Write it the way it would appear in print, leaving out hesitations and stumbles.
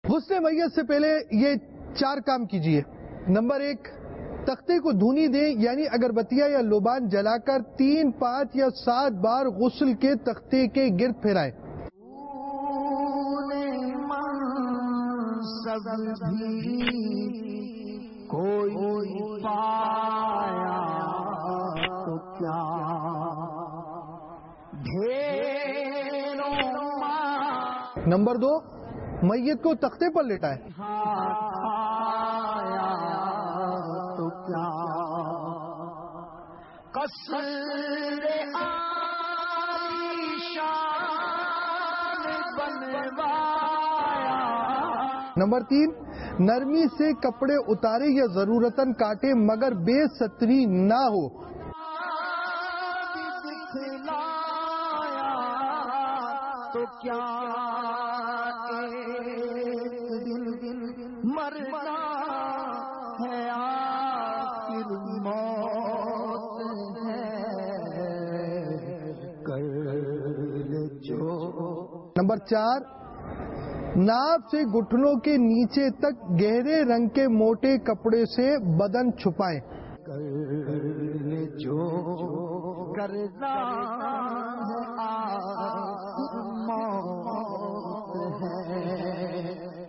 غسل میت سے پہلے یہ 4 کام کیجئے۔ نمبر 1، تختے کو دھونی دیں، یعنی اگربتیاں یا لوبان جلا کر 3، 5 یا 7 بار غسل کے تختے کے گرد پھیرائیں۔ کوئی پایا تو کیا نمبر 2، میت کو تختے پر لٹائیں۔ تو کیا قصر عالیشان بنوایا۔ نمبر 3، نرمی سے کپڑے اتارے یا ضرورتاً کاٹے مگر بے ستری نہ ہو۔ تو کیا ایک دن مرنا ہے، آخر موت ہے، کر جو۔ نمبر 4، ناف سے گھٹنوں کے نیچے تک گہرے رنگ کے موٹے کپڑے سے بدن چھپائیں۔ جو کرنا ہے، آخر موت ہے۔